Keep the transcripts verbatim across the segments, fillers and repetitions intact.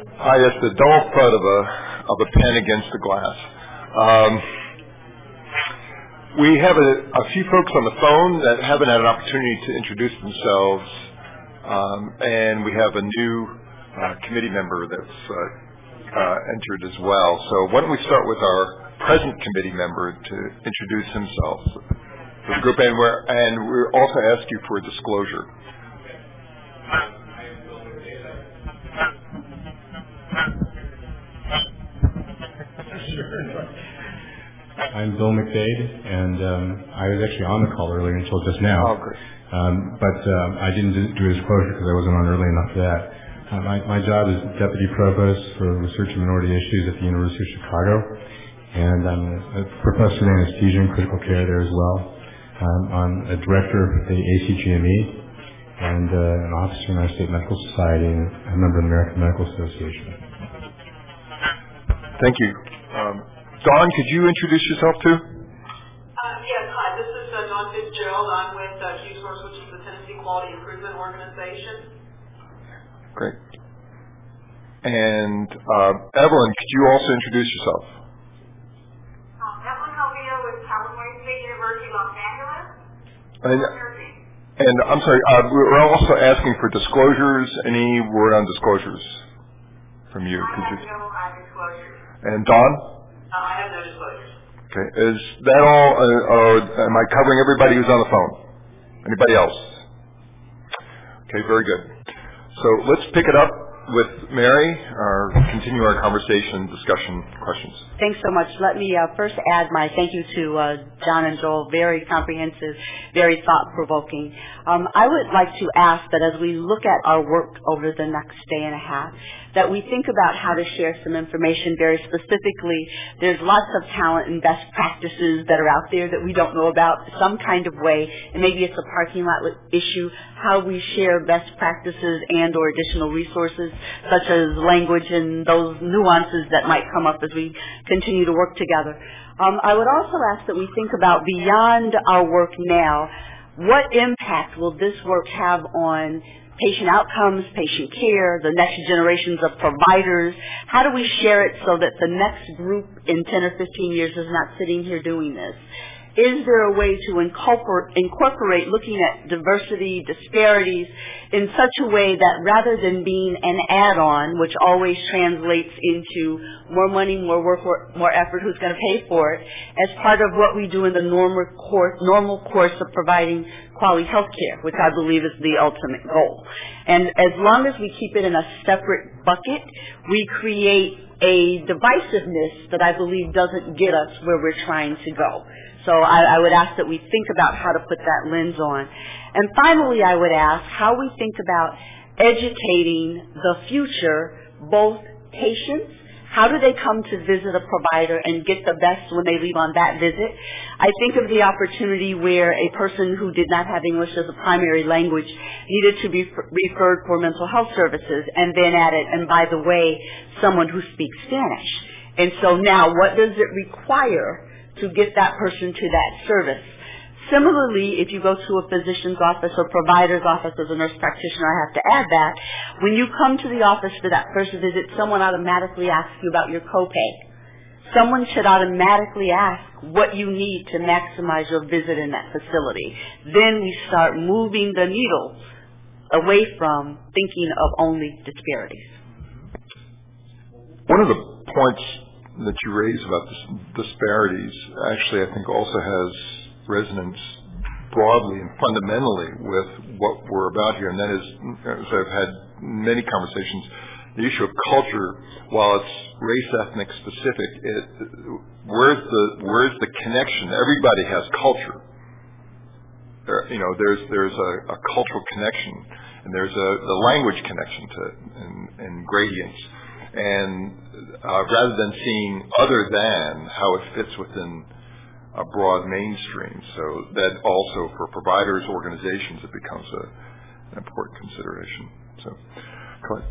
Hi, it's the dull thud of a of a pen against the glass. Um, we have a, a few folks on the phone that haven't had an opportunity to introduce themselves, um, and we have a new uh, committee member that's uh, uh, entered as well. So why don't we start with our present committee member to introduce himself for the group, and, we're, and we also ask you for a disclosure. I'm Bill McDade, and um, I was actually on the call earlier until just now. Oh, great. Um, but um, I didn't do, do a disclosure because I wasn't on early enough for that. Uh, my, my job is Deputy Provost for Research and Minority Issues at the University of Chicago, and I'm a, a professor in anesthesia and critical care there as well. Um, I'm a director of the A C G M E and uh, an officer in our state medical society and a member of the American Medical Association. Thank you. Um, Dawn, could you introduce yourself too? Uh, yes, hi. This is uh, Dawn Fitzgerald. I'm with uh, Q-Source, which is the Tennessee Quality Improvement Organization. Great. And uh, Evelyn, could you also introduce yourself? Um, Evelyn Calvillo with California State University, Los Angeles. And, and I'm sorry, uh, we're also asking for disclosures. Any word on disclosures from you? I could have you? no uh, disclosures. And Dawn? Uh, I have no disclosures. Okay. Is that all? Uh, or am I covering everybody who's on the phone? Anybody else? Okay, very good. So let's pick it up with Mary, or continue our conversation, discussion, questions. Thanks so much. Let me uh, first add my thank you to uh, John and Joel. Very comprehensive, very thought-provoking. Um, I would like to ask that as we look at our work over the next day and a half, that we think about how to share some information very specifically. There's lots of talent and best practices that are out there that we don't know about, some kind of way, and maybe it's a parking lot issue, how we share best practices and or additional resources, such as language and those nuances that might come up as we continue to work together. Um, I would also ask that we think about beyond our work now, what impact will this work have on patient outcomes, patient care, the next generations of providers? How do we share it so that the next group in ten or fifteen years is not sitting here doing this? Is there a way to incorporate, incorporate looking at diversity, disparities in such a way that rather than being an add-on, which always translates into more money, more work, more effort, who's going to pay for it, as part of what we do in the normal course, normal course of providing quality health care, which I believe is the ultimate goal. And as long as we keep it in a separate bucket, we create a divisiveness that I believe doesn't get us where we're trying to go. So I, I would ask that we think about how to put that lens on. And finally, I would ask how we think about educating the future, both patients, how do they come to visit a provider and get the best when they leave on that visit? I think of the opportunity where a person who did not have English as a primary language needed to be referred for mental health services, and then added, and by the way, someone who speaks Spanish. And so now what does it require to get that person to that service? Similarly, if you go to a physician's office or provider's office as a nurse practitioner, I have to add that, when you come to the office for that first visit, someone automatically asks you about your copay. Someone should automatically ask what you need to maximize your visit in that facility. Then we start moving the needle away from thinking of only disparities. One of the points that you raise about this disparities actually I think also has resonance broadly and fundamentally with what we're about here, and that is, as I've had many conversations, the issue of culture, while it's race ethnic specific, it, where's the where's the connection? Everybody has culture. There, you know, there's there's a, a cultural connection, and there's a the language connection to it, and, and gradients. And uh, rather than seeing other than how it fits within a broad mainstream, so that also for providers, organizations, it becomes a, an important consideration. So, go ahead.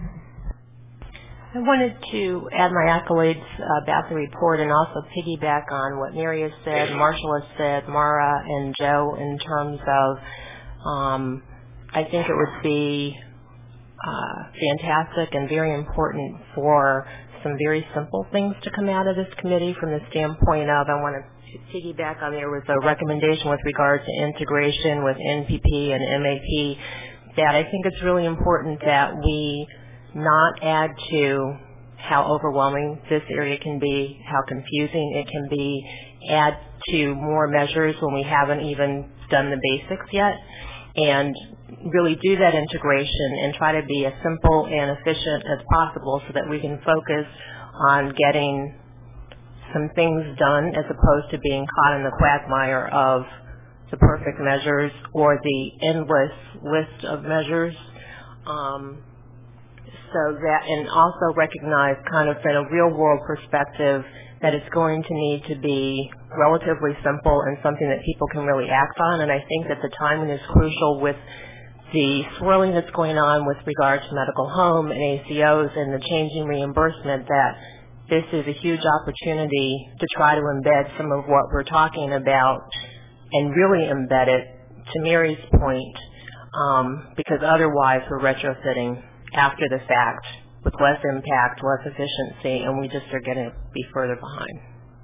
I wanted to add my accolades about the report and also piggyback on what Mary has said, Marshall has said, Mara and Joe, in terms of um, I think it would be uh, fantastic and very important for some very simple things to come out of this committee from the standpoint of, I want to piggyback on there was a recommendation with regard to integration with N P P and M A P, that I think it's really important that we not add to how overwhelming this area can be, how confusing it can be, add to more measures when we haven't even done the basics yet, and really do that integration and try to be as simple and efficient as possible so that we can focus on getting some things done as opposed to being caught in the quagmire of the perfect measures or the endless list of measures. Um, so that, and also recognize kind of in a real world perspective that it's going to need to be relatively simple and something that people can really act on. And I think that the timing is crucial with the swirling that's going on with regard to medical home and A C Os and the changing reimbursement, that this is a huge opportunity to try to embed some of what we're talking about and really embed it, to Mary's point, um, because otherwise we're retrofitting after the fact with less impact, less efficiency, and we just are going to be further behind.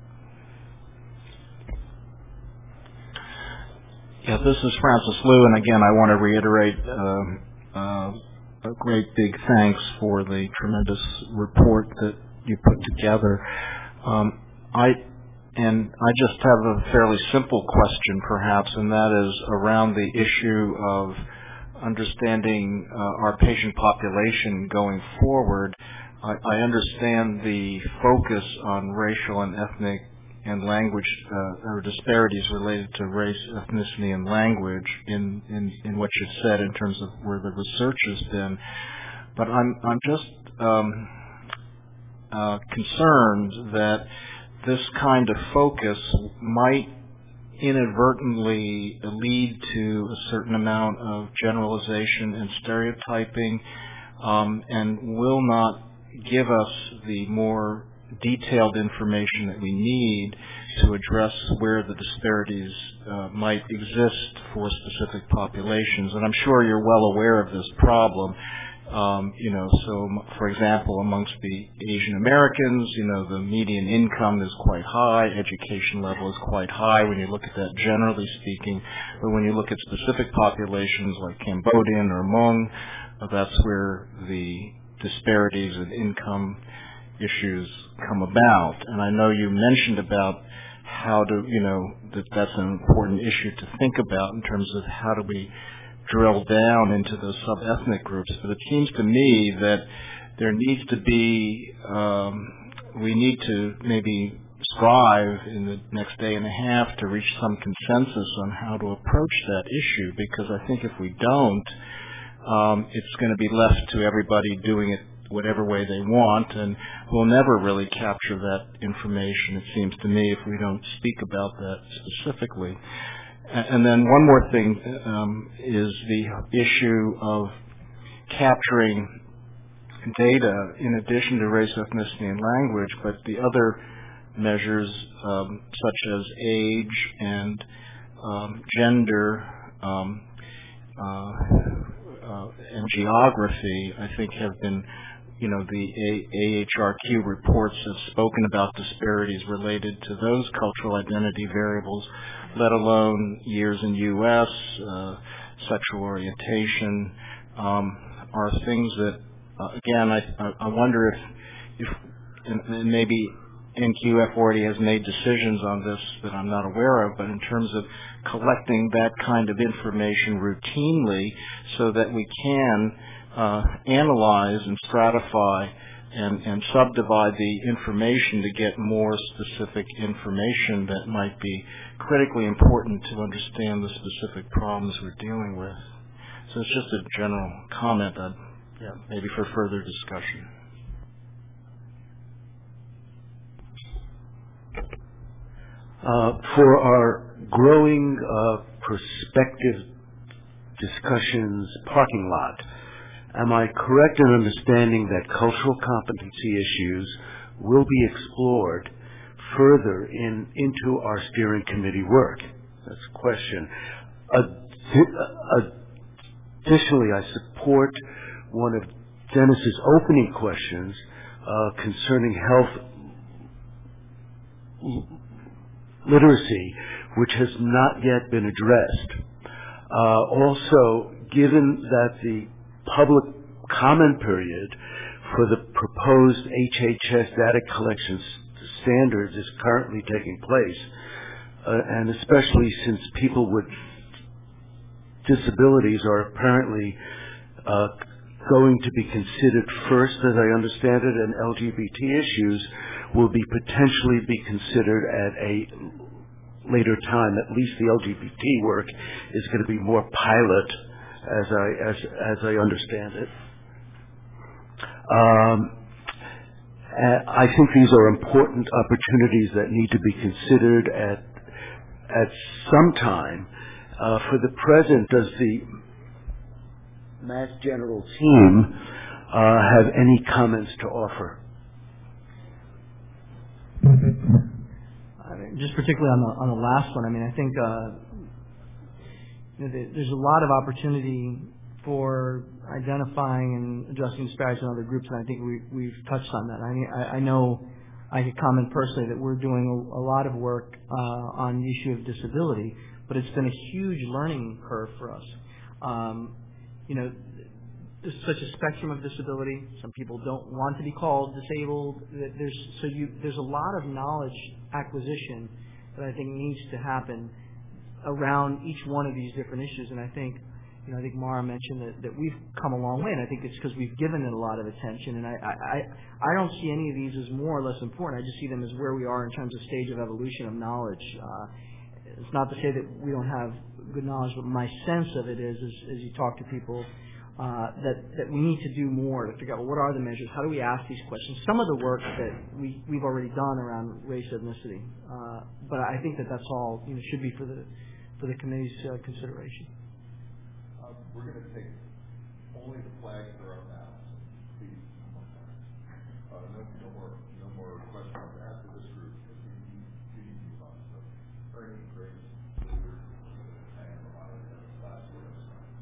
Yeah, this is Francis Liu, and again, I want to reiterate uh, uh, a great big thanks for the tremendous report that you put together. Um, I and I just have a fairly simple question, perhaps, and that is around the issue of understanding uh, our patient population going forward. I, I understand the focus on racial and ethnic and language uh, or disparities related to race, ethnicity, and language in, in, in what you said in terms of where the research has been. But I'm I'm just um, uh, concerned that this kind of focus might inadvertently lead to a certain amount of generalization and stereotyping, um, and will not give us the more detailed information that we need to address where the disparities uh, might exist for specific populations. And I'm sure you're well aware of this problem. Um, you know, so for example, amongst the Asian Americans, you know, the median income is quite high, education level is quite high when you look at that generally speaking. But when you look at specific populations like Cambodian or Hmong, uh, that's where the disparities in income issues come about. And I know you mentioned about how to, you know, that that's an important issue to think about in terms of how do we drill down into those sub-ethnic groups. But it seems to me that there needs to be, um, we need to maybe strive in the next day and a half to reach some consensus on how to approach that issue, because I think if we don't, um, it's going to be left to everybody doing it whatever way they want, and we'll never really capture that information, it seems to me, if we don't speak about that specifically. And then one more thing um, is the issue of capturing data in addition to race, ethnicity, and language, but the other measures um, such as age and um, gender um, uh, uh, and geography, I think have been, you know, the A H R Q reports have spoken about disparities related to those cultural identity variables, let alone years in U S, uh, sexual orientation, um, are things that, uh, again, I, I wonder if, if and, and maybe N Q F already has made decisions on this that I'm not aware of, but in terms of collecting that kind of information routinely so that we can uh, analyze and stratify and, and subdivide the information to get more specific information that might be critically important to understand the specific problems we're dealing with. So it's just a general comment, on, yeah, maybe for further discussion. Uh, for our growing uh, prospective discussions parking lot, am I correct in understanding that cultural competency issues will be explored further in into our steering committee work? That's a question. Additionally, I support one of Dennis's opening questions uh, concerning health l- literacy, which has not yet been addressed. Uh, also, given that the public comment period for the proposed H H S data collection s- standards is currently taking place, uh, and especially since people with disabilities are apparently uh, going to be considered first, as I understand it, and L G B T issues will be potentially be considered at a later time. At least the L G B T work is going to be more pilot, as I as as I understand it. Um, I think these are important opportunities that need to be considered at at some time. Uh, for the present, does the Mass General team uh, have any comments to offer? I mean, just particularly on the on the last one, I mean, I think uh, you know, there's a lot of opportunity for identifying and addressing disparities in other groups, and I think we, we've touched on that. I mean, I, I know I could comment personally that we're doing a, a lot of work uh, on the issue of disability, but it's been a huge learning curve for us. Um, you know, there's such a spectrum of disability. Some people don't want to be called disabled. There's so you there's a lot of knowledge acquisition that I think needs to happen around each one of these different issues, and I think. You know, I think Mara mentioned that, that we've come a long way, and I think it's because we've given it a lot of attention. And I, I, I don't see any of these as more or less important. I just see them as where we are in terms of stage of evolution of knowledge. Uh, it's not to say that we don't have good knowledge, but my sense of it is, is as you talk to people, uh, that, that we need to do more to figure out, well, what are the measures? How do we ask these questions? Some of the work that we, we've already done around race, ethnicity, uh, but I think that that's all you know, should be for the for the committee's uh, consideration. We're going to take only the flags that are up now. Please, uh, no, no more, no more questions after this group. Because we need, we need to move on. So, Ernie, Grace, and Ryan, last word.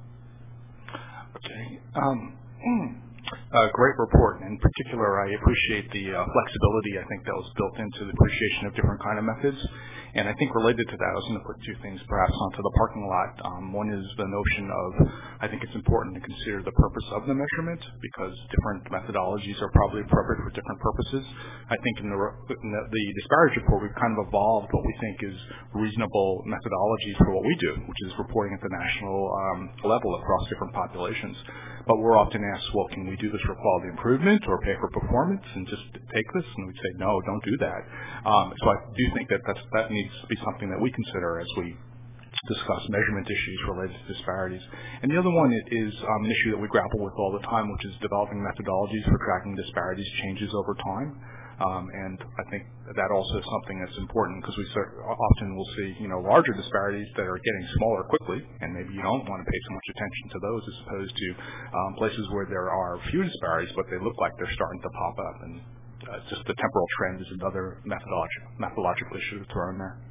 Okay. Um, uh, great report. In particular, I appreciate the uh, flexibility. I think that was built into the appreciation of different kind of methods. And I think related to that, I was going to put two things perhaps onto the parking lot. Um, one is the notion of, I think it's important to consider the purpose of the measurement because different methodologies are probably appropriate for different purposes. I think in the, in the, the disparity report, we've kind of evolved what we think is reasonable methodologies for what we do, which is reporting at the national um, level across different populations. But we're often asked, well, can we do this for quality improvement or pay for performance and just take this? And we'd say, no, don't do that. Um, so I do think that that's, that needs to be something that we consider as we discuss measurement issues related to disparities. And the other one is um, an issue that we grapple with all the time, which is developing methodologies for tracking disparities changes over time. Um, and I think that also is something that's important because we often will see, you know, larger disparities that are getting smaller quickly, and maybe you don't want to pay so much attention to those as opposed to um, places where there are few disparities, but they look like they're starting to pop up. And uh, just the temporal trend is another methodological, methodological issue to throw in there.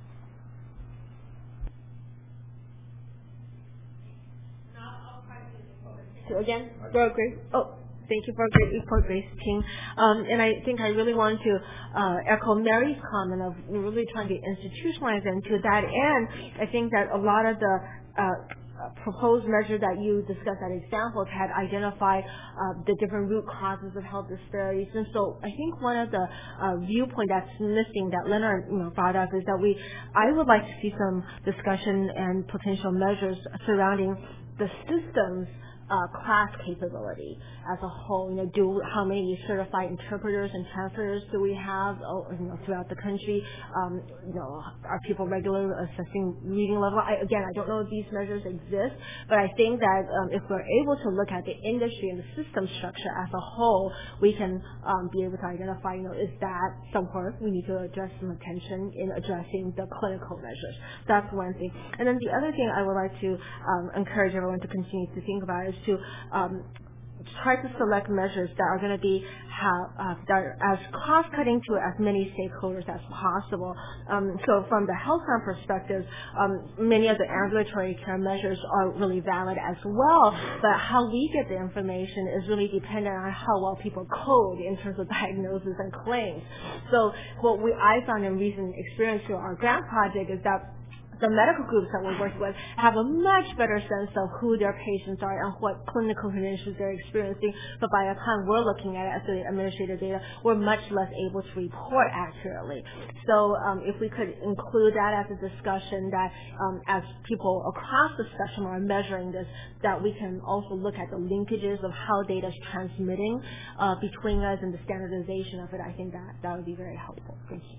So again, for a great, oh, thank you for a great report, Grace team. Um, and I think I really want to uh, echo Mary's comment of really trying to institutionalize, and to that end, I think that a lot of the uh, proposed measure that you discussed as examples had identified uh, the different root causes of health disparities. And so I think one of the uh, viewpoint that's missing that Leonard you know, brought up is that we, I would like to see some discussion and potential measures surrounding the systems Uh, class capability as a whole. You know, do how many certified interpreters and translators do we have oh, you know, throughout the country? Um, you know, are people regularly assessing reading level? I, again, I don't know if these measures exist, but I think that um, if we're able to look at the industry and the system structure as a whole, we can um, be able to identify, you know, is that somewhere we need to address some attention in addressing the clinical measures. That's one thing. And then the other thing I would like to um, encourage everyone to continue to think about is to um, try to select measures that are going to be how, uh, that are as cost-cutting to as many stakeholders as possible. Um, so from the health plan perspective, um, many of the ambulatory care measures are really valid as well, but how we get the information is really dependent on how well people code in terms of diagnosis and claims. So what we I found in recent experience through our grant project is that the medical groups that we work with have a much better sense of who their patients are and what clinical conditions they're experiencing. But by the time we're looking at it as the administrative data, we're much less able to report accurately. So um, if we could include that as a discussion, that um, as people across the spectrum are measuring this, that we can also look at the linkages of how data is transmitting uh, between us and the standardization of it, I think that, that would be very helpful. Thank you.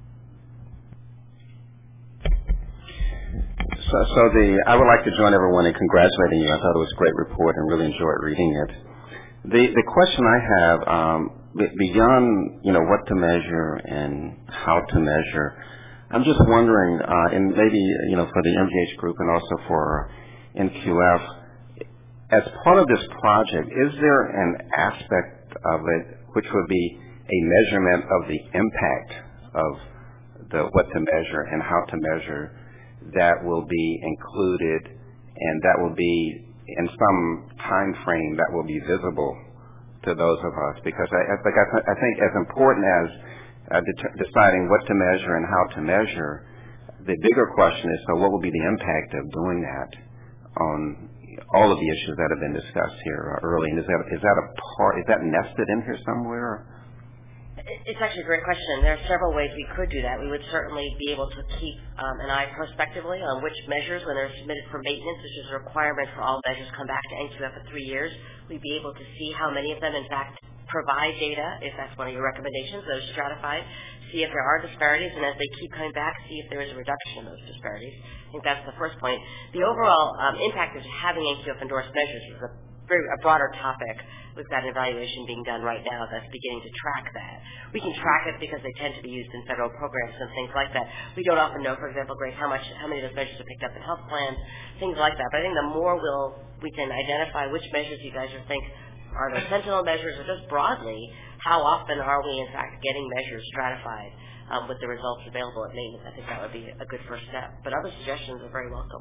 So, so the I would like to join everyone in congratulating you. I thought it was a great report and really enjoyed reading it. The the question I have, um, beyond you know what to measure and how to measure, I'm just wondering, uh, and maybe you know for the M G H group and also for N Q F, as part of this project, is there an aspect of it which would be a measurement of the impact of the what to measure and how to measure that will be included, and that will be in some time frame that will be visible to those of us? Because I, I, think, I think as important as uh, det- deciding what to measure and how to measure, the bigger question is, so what will be the impact of doing that on all of the issues that have been discussed here early? And is that is that a part? Is that nested in here somewhere? It's actually a great question. There are several ways we could do that. We would certainly be able to keep um, an eye prospectively on which measures, when they're submitted for maintenance, which is a requirement for all measures, come back to N Q F for three years. We'd be able to see how many of them, in fact, provide data, if that's one of your recommendations, those stratified, see if there are disparities, and as they keep coming back, see if there is a reduction in those disparities. I think that's the first point. The overall um, impact of having N Q F endorsed measures is a very a broader topic. We've got an evaluation being done right now that's beginning to track that. We can track it because they tend to be used in federal programs and things like that. We don't often know, for example, Grace, how much, how many of those measures are picked up in health plans, things like that. But I think the more we'll, we can identify which measures you guys are think are the sentinel measures, or just broadly, how often are we, in fact, getting measures stratified um, with the results available at maintenance. I think that would be a good first step. But other suggestions are very welcome.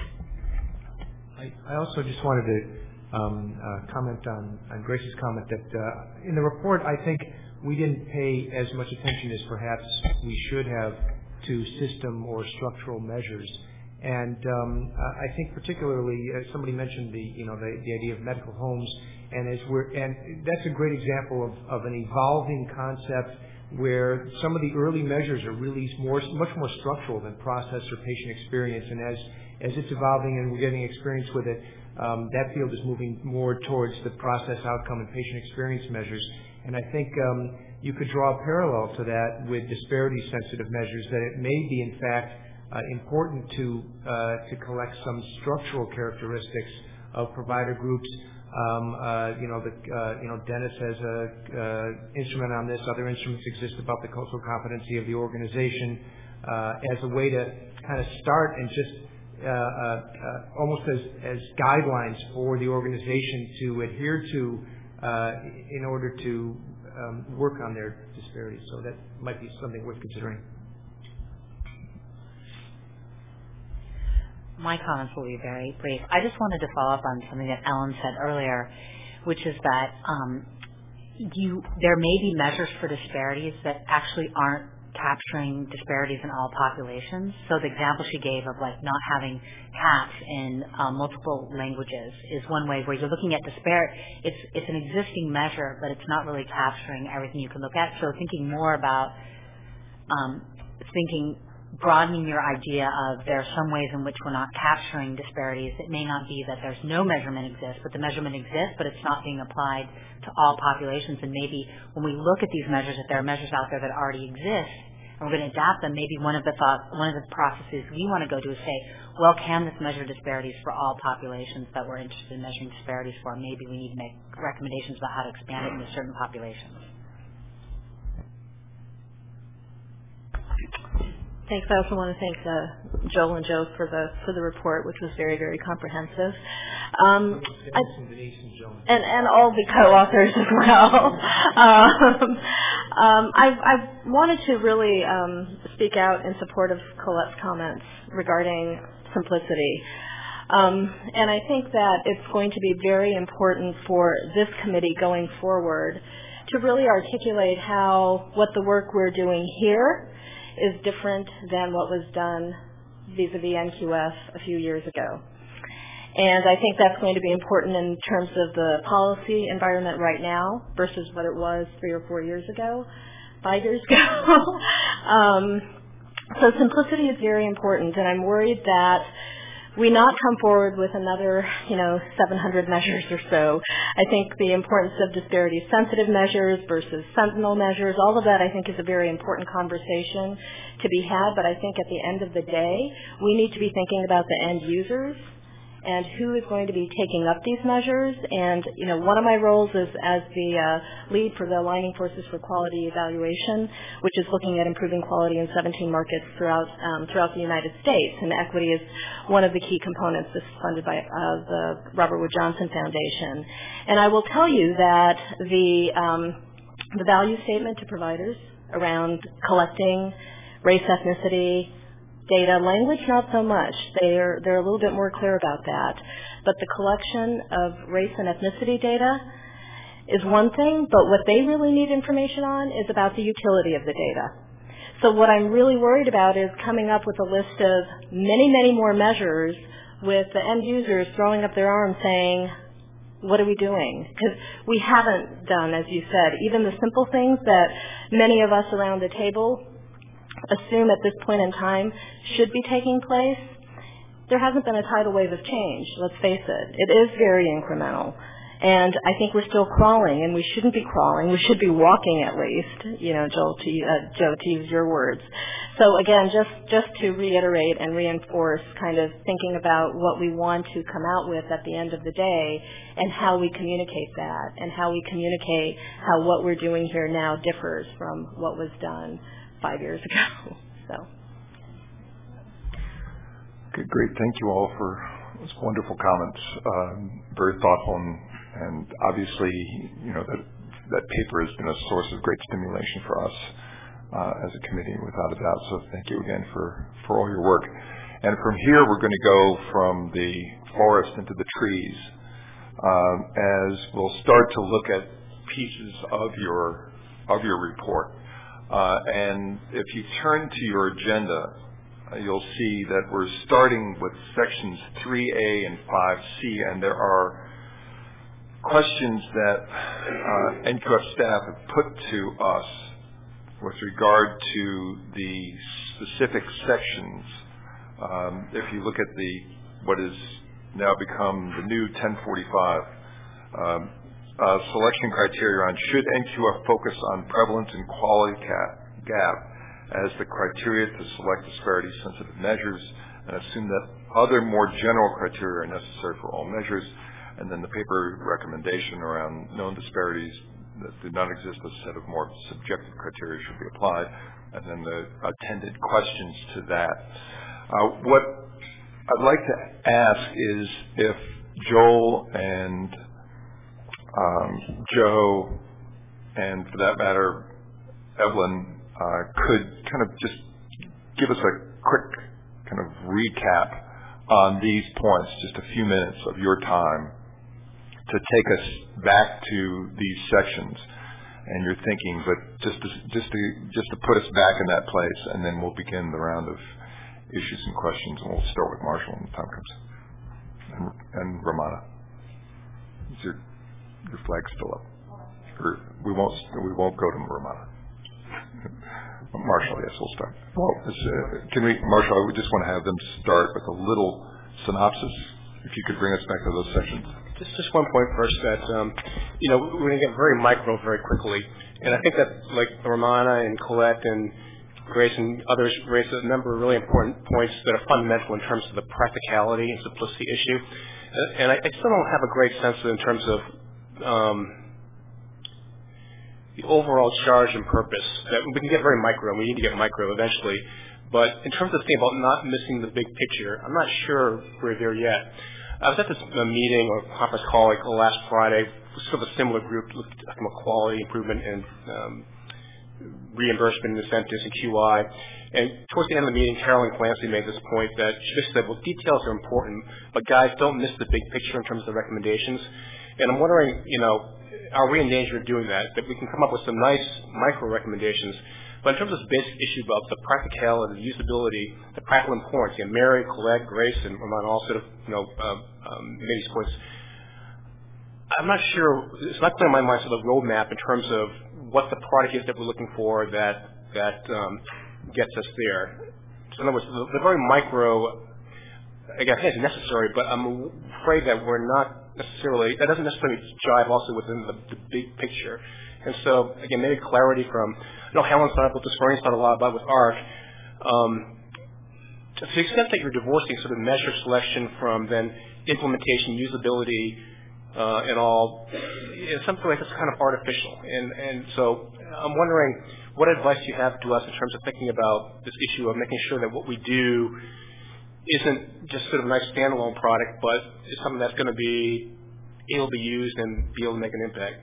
I, I also just wanted to Um, uh, comment on, on Grace's comment that uh, in the report, I think we didn't pay as much attention as perhaps we should have to system or structural measures. And um, I think particularly, uh, somebody mentioned the you know the, the idea of medical homes, and as we're and that's a great example of, of an evolving concept where some of the early measures are really more much more structural than process or patient experience. And as as it's evolving and we're getting experience with it, Um, that field is moving more towards the process outcome and patient experience measures. And I think um, you could draw a parallel to that with disparity-sensitive measures, that it may be, in fact, uh, important to uh, to collect some structural characteristics of provider groups. Um, uh, you know, the, uh, you know, Dennis has a uh, instrument on this. Other instruments exist about the cultural competency of the organization uh, as a way to kind of start and just Uh, uh, uh, almost as, as guidelines for the organization to adhere to uh, in order to um, work on their disparities. So that might be something worth considering. My comments will be very brief. I just wanted to follow up on something that Ellen said earlier, which is that um, you there may be measures for disparities that actually aren't capturing disparities in all populations. So the example she gave of like not having cats in um, multiple languages is one way where you're looking at disparity. It's it's an existing measure, but it's not really capturing everything you can look at. So thinking more about um, thinking broadening your idea of there are some ways in which we're not capturing disparities. It may not be that there's no measurement exists, but the measurement exists, but it's not being applied to all populations. And maybe when we look at these measures, if there are measures out there that already exist, and we're going to adapt them, maybe one of the thought, one of the processes we want to go to is say, well, can this measure disparities for all populations that we're interested in measuring disparities for? Maybe we need to make recommendations about how to expand it into certain populations. Thanks. I also want to thank the Joel and Joe for the for the report, which was very, very comprehensive. Um, I, and, and all the co-authors as well. um, um, I, I wanted to really um, speak out in support of Colette's comments regarding simplicity. Um, and I think that it's going to be very important for this committee going forward to really articulate how what the work we're doing here is different than what was done vis-a-vis N Q F a few years ago. And I think that's going to be important in terms of the policy environment right now versus what it was three or four years ago, five years ago. um, so simplicity is very important, and I'm worried that we not come forward with another, you know, seven hundred measures or so. I think the importance of disparity-sensitive measures versus sentinel measures, all of that I think is a very important conversation to be had, but I think at the end of the day, we need to be thinking about the end users and who is going to be taking up these measures. And, you know, one of my roles is as the uh, lead for the Aligning Forces for Quality Evaluation, which is looking at improving quality in seventeen markets throughout um, throughout the United States. And equity is one of the key components. This is funded by uh, the Robert Wood Johnson Foundation. And I will tell you that the um, the value statement to providers around collecting race, ethnicity, data, language not so much. They're they're a little bit more clear about that. But the collection of race and ethnicity data is one thing, but what they really need information on is about the utility of the data. So what I'm really worried about is coming up with a list of many, many more measures with the end users throwing up their arms saying, what are we doing? Because we haven't done, as you said, even the simple things that many of us around the table assume at this point in time should be taking place. There hasn't been a tidal wave of change, let's face it. It is very incremental. And I think we're still crawling, and we shouldn't be crawling. We should be walking at least, you know, Joel, to, uh, Joe, to use your words. So again, just, just to reiterate and reinforce kind of thinking about what we want to come out with at the end of the day and how we communicate that and how we communicate how what we're doing here now differs from what was done five years ago. So. Okay, great. Thank you all for those wonderful comments. Um, very thoughtful and And obviously, you know, that that paper has been a source of great stimulation for us uh, as a committee, without a doubt. So thank you again for, for all your work. And from here, we're going to go from the forest into the trees um, as we'll start to look at pieces of your of your report. Uh, and if you turn to your agenda, uh, you'll see that we're starting with sections three A and five C, and there are questions that uh, N Q F staff have put to us with regard to the specific sections. Um, if you look at the what has now become the new ten forty-five um, uh, selection criteria on should N Q F focus on prevalence and quality gap as the criteria to select disparity-sensitive measures, and assume that other more general criteria are necessary for all measures. And then the paper recommendation around known disparities that do not exist, a set of more subjective criteria should be applied, and then the attended questions to that. Uh, what I'd like to ask is if Joel and um, Joe, and for that matter, Evelyn, uh, could kind of just give us a quick kind of recap on these points, just a few minutes of your time, to take us back to these sections and your thinking, but just to, just to just to put us back in that place, and then we'll begin the round of issues and questions, and we'll start with Marshall when the time comes, and, and Romana. Is your your flag still up? Or we won't we won't go to Romana. Marshall, yes, we'll start. Well, uh, can we, Marshall? I would just want to have them start with a little synopsis. If you could bring us back to those sections. Just, just one point first that, um, you know, we're going to get very micro very quickly. And I think that, like Romana and Colette and Grace and others raised a number of really important points that are fundamental in terms of the practicality and simplicity issue. And, and I, I still don't have a great sense in terms of um, the overall charge and purpose. That we can get very micro, and we need to get micro eventually. But in terms of saying about not missing the big picture, I'm not sure we're there yet. I was at this uh, meeting or conference call like last Friday, sort of a similar group, looked at quality improvement and um, reimbursement incentives and Q I. And towards the end of the meeting, Carolyn Clancy made this point that she just said, well, details are important, but guys, don't miss the big picture in terms of the recommendations. And I'm wondering, you know, are we in danger of doing that? That we can come up with some nice micro recommendations, but in terms of this basic issue about the practicality, the usability, the practical importance, and Mary, Colette, Grace, and Ramon all sort of, you know, um, um, made these points. I'm not sure, it's not clear in my mind sort of the roadmap in terms of what the product is that we're looking for that, that um, gets us there. So in other words, the, the very micro, again, I think it's necessary, but I'm afraid that we're not necessarily, that doesn't necessarily jive also within the, the big picture. And so, again, maybe clarity from, I know Helen's thought about this, Bernie's thought a lot about with ARC. Um, to the extent that you're divorcing sort of measure selection from then implementation, usability, uh, and all, in some ways it's kind of artificial. And, and so I'm wondering what advice you have to us in terms of thinking about this issue of making sure that what we do isn't just sort of a nice standalone product, but is something that's going to be able to be used and be able to make an impact.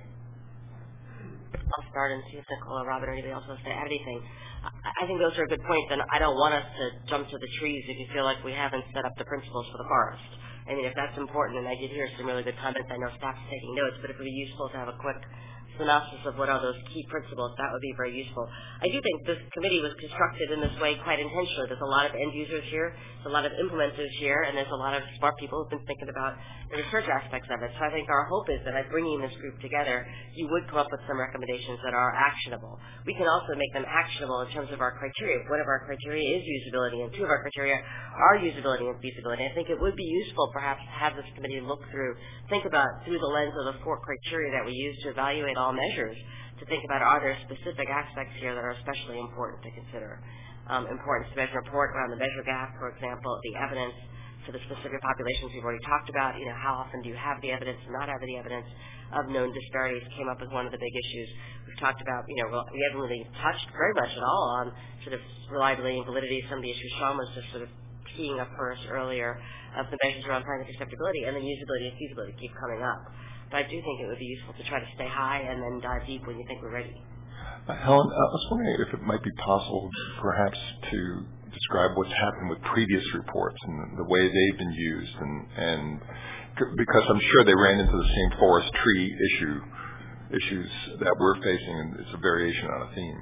I'll start and see if Nicole or Robin or anybody else wants to add anything. I think those are good points, and I don't want us to jump to the trees if you feel like we haven't set up the principles for the forest. I mean, if that's important, and I did hear some really good comments, I know staff's taking notes, but it would be useful to have a quick synopsis of what are those key principles, that would be very useful. I do think this committee was constructed in this way quite intentionally. There's a lot of end users here, there's a lot of implementers here, and there's a lot of smart people who've been thinking about the research aspects of it. So I think our hope is that by bringing this group together, you would come up with some recommendations that are actionable. We can also make them actionable in terms of our criteria. One of our criteria is usability, and two of our criteria are usability and feasibility. I think it would be useful perhaps to have this committee look through, think about through the lens of the four criteria that we use to evaluate all measures, to think about are there specific aspects here that are especially important to consider. Um, important to measure report around the measure gap, for example, the evidence for the specific populations we've already talked about. You know, how often do you have the evidence and not have the evidence of known disparities came up as one of the big issues. We've talked about, you know, we haven't really touched very much at all on sort of reliability and validity. Some of the issues Sean was just sort of teeing up for us earlier of the measures around scientific acceptability, and then usability and feasibility keep coming up. But I do think it would be useful to try to stay high and then dive deep when you think we're ready. Uh, Helen, I was wondering if it might be possible perhaps to describe what's happened with previous reports and the way they've been used, and, and because I'm sure they ran into the same forest tree issue issues that we're facing, and it's a variation on a theme.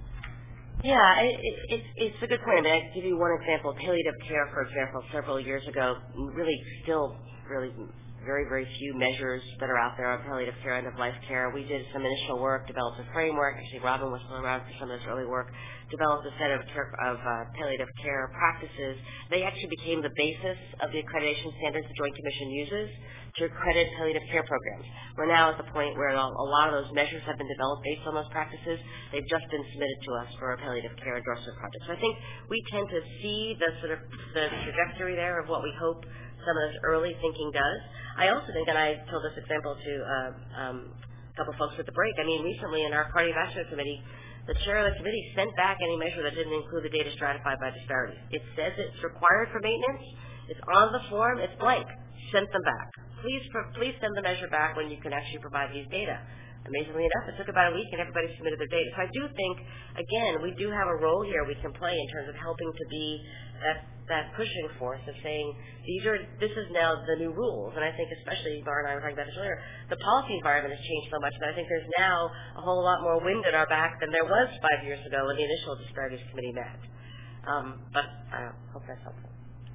Yeah, it, it, it's, it's a good point. I mean, I can give you one example. Palliative care, for example, several years ago, really still really very, very few measures that are out there on palliative care, end-of-life care. We did some initial work, developed a framework. Actually, Robin was still around for some of this early work. Developed a set of, care, of uh, palliative care practices. They actually became the basis of the accreditation standards the Joint Commission uses to accredit palliative care programs. We're now at the point where a lot of those measures have been developed based on those practices. They've just been submitted to us for a palliative care endorsement project. So I think we tend to see the sort of the trajectory there of what we hope some of this early thinking does. I also think, and I told this example to uh, um, a couple folks at the break, I mean, recently in our cardiovascular committee, the chair of the committee sent back any measure that didn't include the data stratified by disparities. It says it's required for maintenance. It's on the form. It's blank. Sent them back. Please, please send the measure back when you can actually provide these data. Amazingly enough, it took about a week and everybody submitted their data. So I do think, again, we do have a role here we can play in terms of helping to be that, that pushing force of saying, these are, this is now the new rules. And I think especially, Laura and I were talking about this earlier, the policy environment has changed so much that I think there's now a whole lot more wind at our back than there was five years ago when the initial disparities committee met. Um, but I hope that's helpful.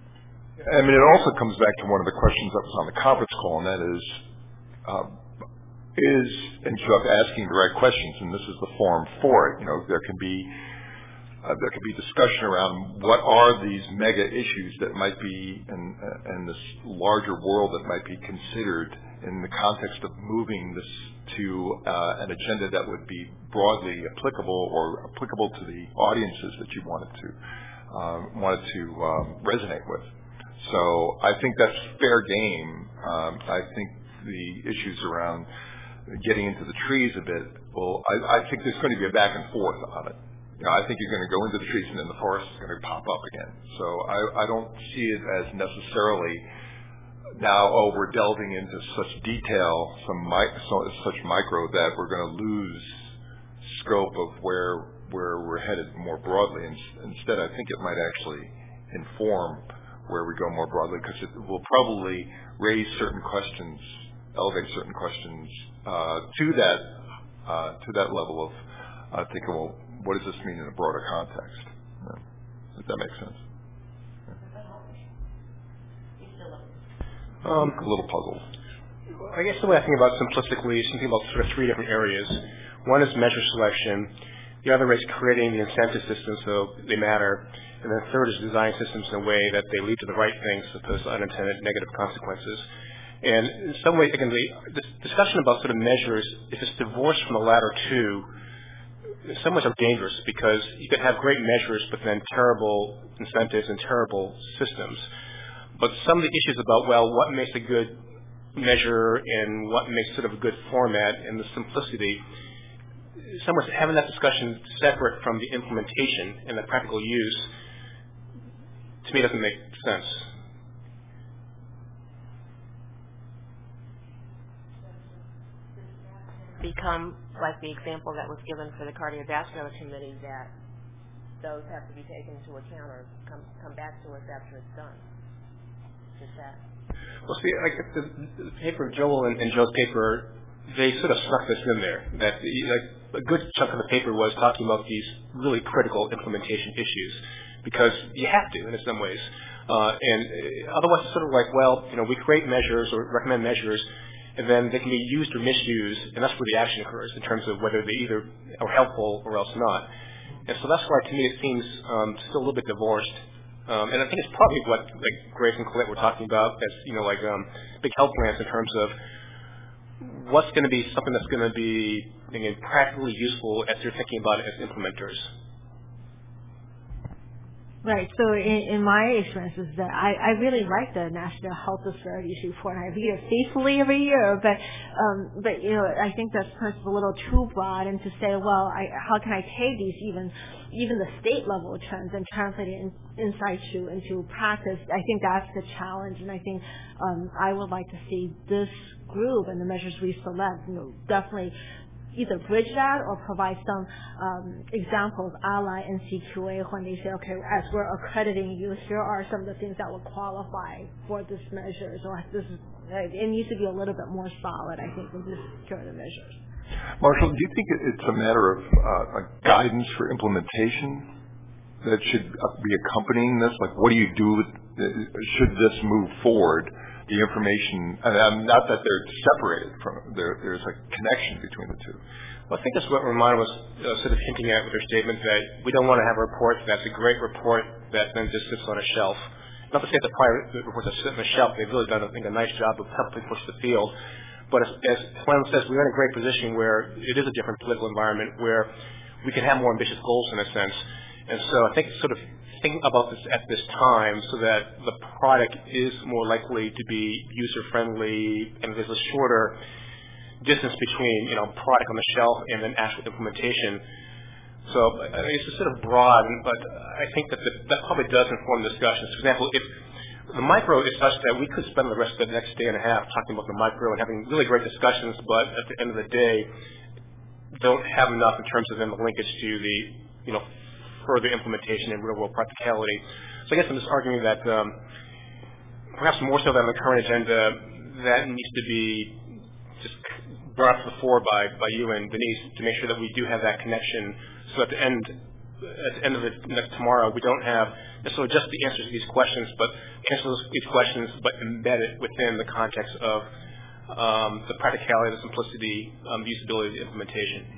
I mean, it also comes back to one of the questions that was on the conference call, and that is, uh, is, and you have asking the right questions, and this is the forum for it. You know, there can be uh, there can be discussion around what are these mega issues that might be in, uh, in this larger world that might be considered in the context of moving this to uh, an agenda that would be broadly applicable or applicable to the audiences that you wanted to uh, wanted to um, resonate with. So I think that's fair game. Um, I think the issues around getting into the trees a bit, well, I, I think there's going to be a back and forth on it. You know, I think you're going to go into the trees and then the forest is going to pop up again. So I, I don't see it as necessarily now, oh, we're delving into such detail, some mi- so, such micro that we're going to lose scope of where where we're headed more broadly. And instead, I think it might actually inform where we go more broadly, because it will probably raise certain questions, elevate certain questions uh, to that uh, to that level of uh, thinking, well, what does this mean in a broader context? Yeah. Does that make sense? Um, a little puzzled. I guess the way I think about it simplistically is thinking about sort of three different areas. One is measure selection. The other is creating the incentive systems so they matter. And then third is design systems in a way that they lead to the right things as opposed to unintended negative consequences. And in some way, again, the, the discussion about sort of measures, if it's divorced from the latter two, in some ways are dangerous, because you could have great measures but then terrible incentives and terrible systems. But some of the issues about, well, what makes a good measure and what makes sort of a good format and the simplicity, somewhat having that discussion separate from the implementation and the practical use, to me, doesn't make sense. Become like the example that was given for the cardiovascular committee, that those have to be taken into account or come come back to us after it's done. Is that? Well, see, like the, the paper, Joel and, and Joe's paper, they sort of snuck this in there. That like a good chunk of the paper was talking about these really critical implementation issues, because you have to in some ways. Uh, and otherwise, it's sort of like, well, you know, we create measures or recommend measures, and then they can be used or misused, and that's where the action occurs in terms of whether they either are helpful or else not. And so that's why, to me, it seems um, still a little bit divorced. Um, and I think it's probably what like Grace and Colette were talking about, as you know, like um, big health plans in terms of what's going to be something that's going to be again, practically useful as they're thinking about it as implementers. Right. So in, in my experience is that I, I really like the National Health Disparities Report. I read it faithfully every year, but um, but you know I think that's perhaps a little too broad, and to say, well, I, how can I take these even even the state level trends and translate it in, inside to into practice? I think that's the challenge, and I think um, I would like to see this group and the measures we select, you know, definitely either bridge that or provide some um, examples a la N C Q A when they say, okay, as we're accrediting you, here are some of the things that will qualify for this measure. So this is, it needs to be a little bit more solid, I think, than just curative measures. Marshall, do you think it's a matter of uh, a guidance for implementation that should be accompanying this? Like, what do you do with, should this move forward? The information, and not that they're separated from, there, there's a connection between the two. Well, I think that's what Romana was uh, sort of hinting at with her statement, that we don't want to have a report that's a great report that then just sits on a shelf. Not to say that the prior reports that sit on the shelf, they've really done, I think, a nice job of helping push the field. But as, as Glenn says, we're in a great position where it is a different political environment where we can have more ambitious goals in a sense. And so I think sort of think about this at this time so that the product is more likely to be user-friendly and there's a shorter distance between, you know, product on the shelf and then actual implementation. So I mean, it's sort of broad, but I think that the, that probably does inform discussions. For example, if the micro is such that we could spend the rest of the next day and a half talking about the micro and having really great discussions, but at the end of the day don't have enough in terms of then the linkage to the, you know, further implementation and real-world practicality. So I guess I'm just arguing that um, perhaps more so than the current agenda, that needs to be just brought to the fore by, by you and Denise to make sure that we do have that connection. So at the end, at the end of the next tomorrow, we don't have necessarily just the answers to these questions, but answers to these questions, but embedded within the context of um, the practicality, the simplicity, um, usability, the implementation.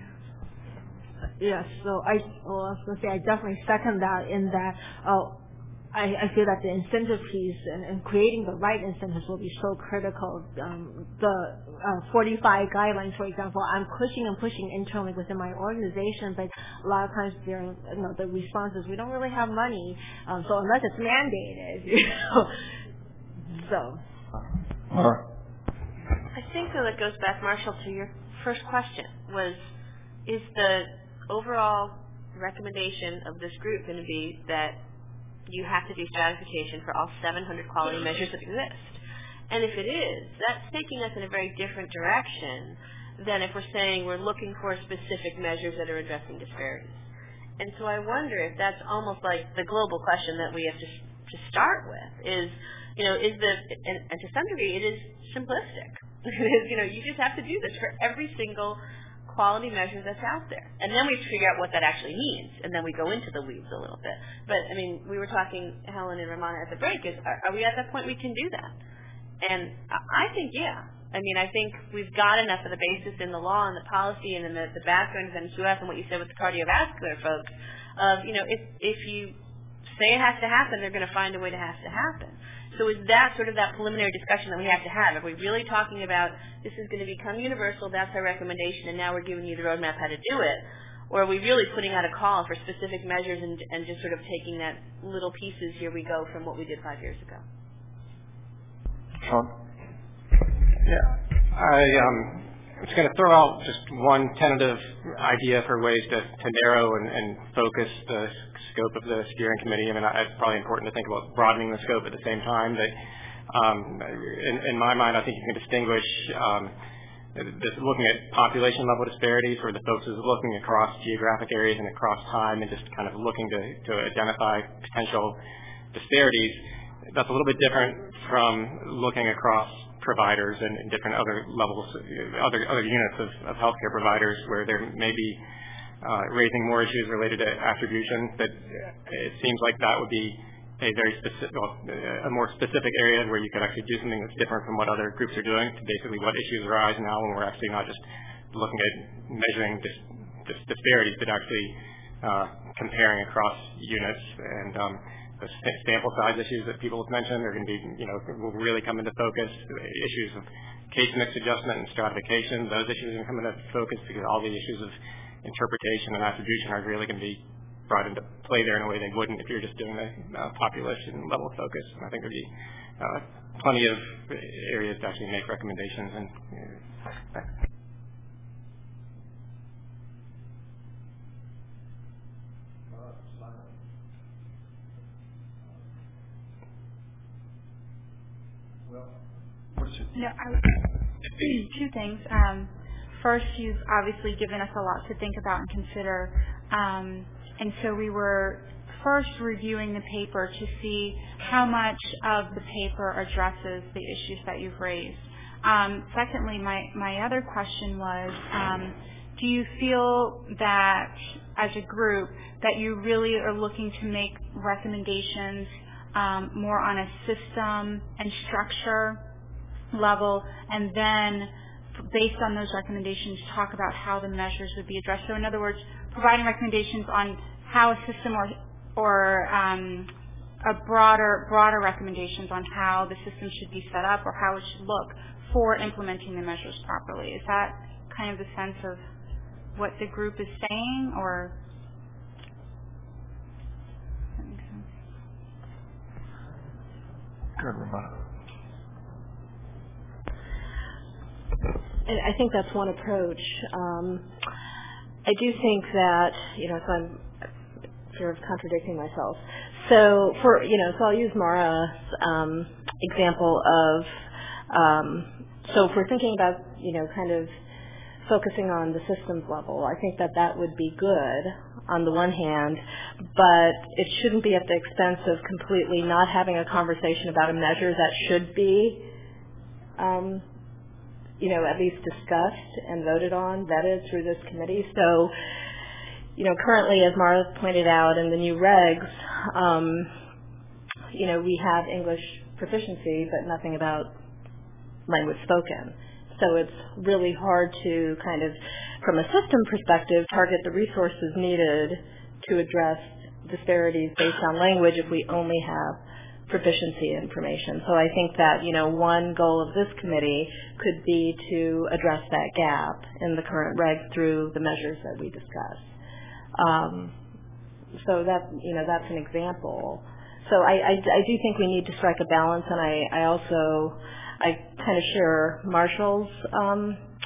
Yes, so I, well, I was going to say I definitely second that in that uh, I, I feel that the incentive piece and, and creating the right incentives will be so critical. Um, the uh, forty-five guidelines, for example, I'm pushing and pushing internally within my organization, but a lot of times they're, you know, the response is we don't really have money, um, so unless it's mandated, you know. So. All right. I think that it goes back, Marshall, to your first question, was is the overall recommendation of this group going to be that you have to do stratification for all seven hundred quality measures that exist? And if it is, that's taking us in a very different direction than if we're saying we're looking for specific measures that are addressing disparities. And so I wonder if that's almost like the global question that we have to to start with is, you know, is the, and, and to some degree it is simplistic. It is, you know, you just have to do this for every single quality measure that's out there. And then we figure out what that actually means, and then we go into the weeds a little bit. But, I mean, we were talking, Helen and Ramona, at the break, is are, are we at that point we can do that? And I think, yeah. I mean, I think we've got enough of the basis in the law and the policy and in the, the background of M Q F and what you said with the cardiovascular folks of, you know, if, if you say it has to happen, they're going to find a way to have to happen. So is that sort of that preliminary discussion that we have to have? Are we really talking about this is going to become universal, that's our recommendation, and now we're giving you the roadmap how to do it? Or are we really putting out a call for specific measures and, and just sort of taking that little pieces, here we go, from what we did five years ago? Sean? Yeah. I um, was going to throw out just one tentative idea for ways to, to narrow and, and focus the scope of the steering committee. I mean, it's probably important to think about broadening the scope at the same time. That, um, in, in my mind, I think you can distinguish um, this, looking at population level disparities, where the focus is looking across geographic areas and across time, and just kind of looking to, to identify potential disparities. That's a little bit different from looking across providers and, and different other levels, other other units of, of healthcare providers, where there may be uh, raising more issues related to attribution. That it seems like that would be a very specific, well, a more specific area where you could actually do something that's different from what other groups are doing. To basically, what issues arise now when we're actually not just looking at measuring dis, dis, disparities, but actually uh, comparing across units. And um, the sample size issues that people have mentioned are going to be, you know, will really come into focus. The issues of case mix adjustment and stratification, those issues are going to come into focus, because all the issues of interpretation and attribution are really going to be brought into play there in a way they wouldn't if you're just doing a uh, population level focus. And I think there'd be uh, plenty of areas to actually make recommendations. And uh, No, I, two things. Um, first, you've obviously given us a lot to think about and consider. Um, and so we were first reviewing the paper to see how much of the paper addresses the issues that you've raised. Um, secondly, my, my other question was, um, do you feel that as a group that you really are looking to make recommendations um, more on a system and structure level, and then based on those recommendations talk about how the measures would be addressed? So in other words, providing recommendations on how a system or or um, a broader broader recommendations on how the system should be set up or how it should look for implementing the measures properly. Is that kind of the sense of what the group is saying, or does that make sense? Good, Ramona. And I think that's one approach. Um, I do think that, you know, so I'm sort of contradicting myself. So for, you know, so I'll use Mara's um, example of, um, so if we're thinking about, you know, kind of focusing on the systems level, I think that that would be good on the one hand, but it shouldn't be at the expense of completely not having a conversation about a measure that should be um, you know, at least discussed and voted on, vetted through this committee. So, you know, currently, as Mara pointed out in the new regs, um, you know, we have English proficiency, but nothing about language spoken. So it's really hard to kind of, from a system perspective, target the resources needed to address disparities based on language if we only have proficiency information. So I think that, you know, one goal of this committee could be to address that gap in the current regs through the measures that we discussed. Um, so that, you know, that's an example. So I, I, I do think we need to strike a balance, and I, I also, I kind of share Marshall's um,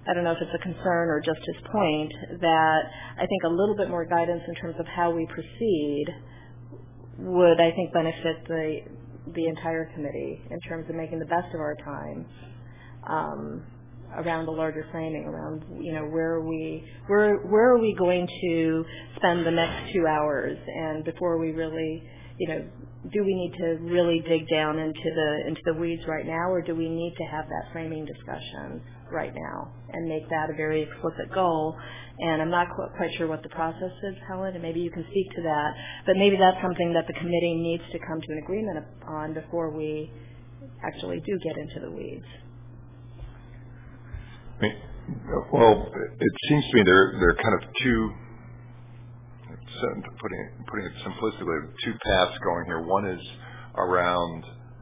I don't know if it's a concern or just his point, that I think a little bit more guidance in terms of how we proceed would, I think, benefit the the entire committee in terms of making the best of our time um, around the larger framing, around, you know, where are we where where are we going to spend the next two hours, and before we really, you know, do we need to really dig down into the into the weeds right now, or do we need to have that framing discussion right now and make that a very explicit goal? And I'm not qu- quite sure what the process is, Helen, and maybe you can speak to that. But maybe that's something that the committee needs to come to an agreement on before we actually do get into the weeds. I mean, well, it seems to me there there are kind of two, putting it, putting it simplistically, two paths going here. One is around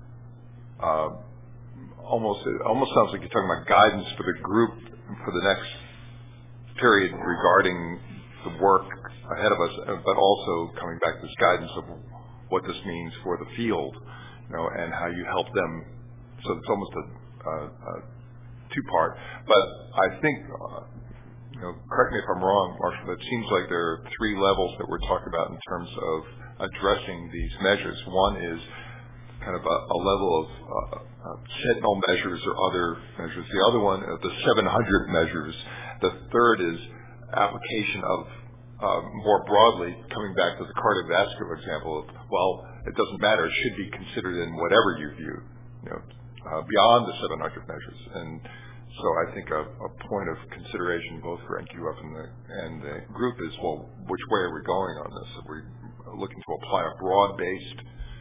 uh, almost it almost sounds like you're talking about guidance for the group for the next period regarding the work ahead of us, but also coming back to this guidance of what this means for the field, you know, and how you help them. So it's almost a, a, a two-part. But I think, uh, you know, correct me if I'm wrong, Marshall, but it seems like there are three levels that we're talking about in terms of addressing these measures. One is kind of a, a level of uh, uh, sentinel measures or other measures. The other one, uh, the seven hundred measures. The third is application of, uh, more broadly, coming back to the cardiovascular example of, well, it doesn't matter, it should be considered in whatever you view, you know, uh, beyond the seven hundred measures. And so I think a, a point of consideration both for N Q F and the, and the group is, well, which way are we going on this? Are we looking to apply a broad-based,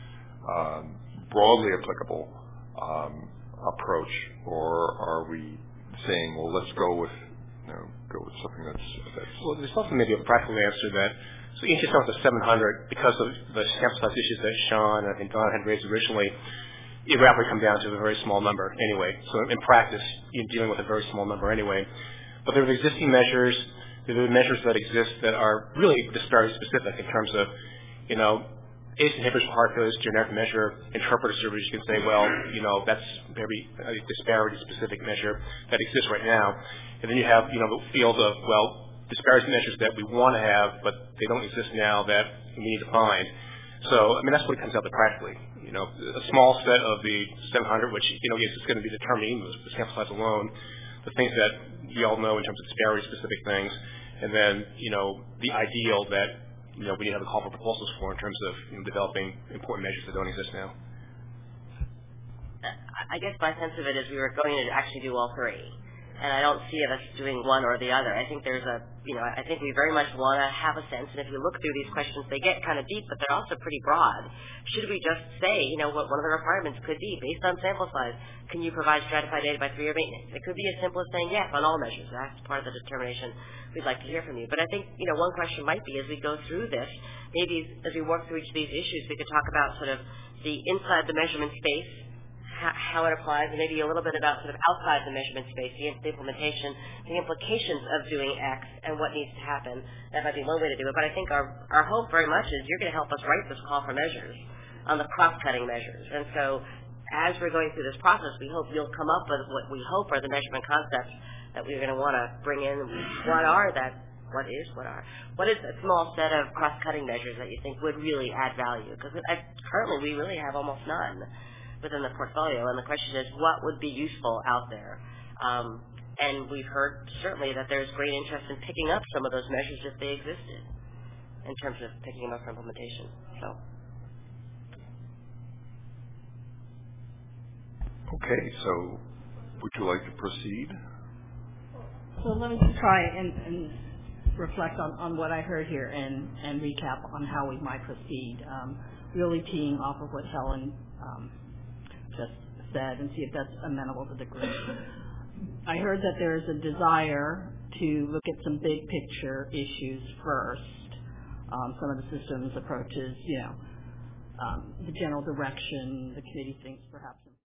um, broadly applicable um, approach, or are we saying, well, let's go with, you know, go with something that's, that's well, there's also maybe a practical answer that, so each is the seven hundred, because of the sample size issues that Sean and I think Don had raised originally, it rapidly come down to a very small number anyway. So in practice, you're dealing with a very small number anyway. But there are existing measures, there are measures that exist that are really disparity specific in terms of, you know, A C E inhibitors for heart failure is a generic measure. Interpreter surveys, you can say, well, you know, that's very a disparity specific measure that exists right now. And then you have, you know, the field of, well, disparity measures that we want to have, but they don't exist now that we need to find. So, I mean, that's what it comes out to practically. You know, a small set of the seven hundred, which, you know, yes, it's going to be determining the sample size alone, the things that you all know in terms of disparity-specific things, and then, you know, the ideal that, you know, we need to have a call for proposals for in terms of, you know, developing important measures that don't exist now. I guess my sense of it is we were going to actually do all three. And I don't see us doing one or the other. I think there's a, you know, I think we very much want to have a sense, and if you look through these questions, they get kind of deep, but they're also pretty broad. Should we just say, you know, what one of the requirements could be, based on sample size, can you provide stratified data by three-year maintenance? It could be as simple as saying yes on all measures. That's part of the determination we'd like to hear from you. But I think, you know, one question might be, as we go through this, maybe as we work through each of these issues, we could talk about sort of the inside the measurement space, how it applies, and maybe a little bit about sort of outside the measurement space, the implementation, the implications of doing X and what needs to happen. That might be one way to do it. But I think our, our hope very much is you're going to help us write this call for measures on the cross-cutting measures. And so as we're going through this process, we hope you'll come up with what we hope are the measurement concepts that we're going to want to bring in. What are that? What is, what are, what is a small set of cross-cutting measures that you think would really add value? Because currently we really have almost none within the portfolio, and the question is, what would be useful out there? Um, and we've heard certainly that there's great interest in picking up some of those measures if they existed, in terms of picking them up for implementation. So. Okay, so would you like to proceed? So let me try and, and reflect on, on what I heard here and, and recap on how we might proceed, um, really teeing off of what Helen um, just said and see if that's amenable to the group. I heard that there's a desire to look at some big picture issues first, um, some of the systems approaches, you know, um, the general direction the committee thinks perhaps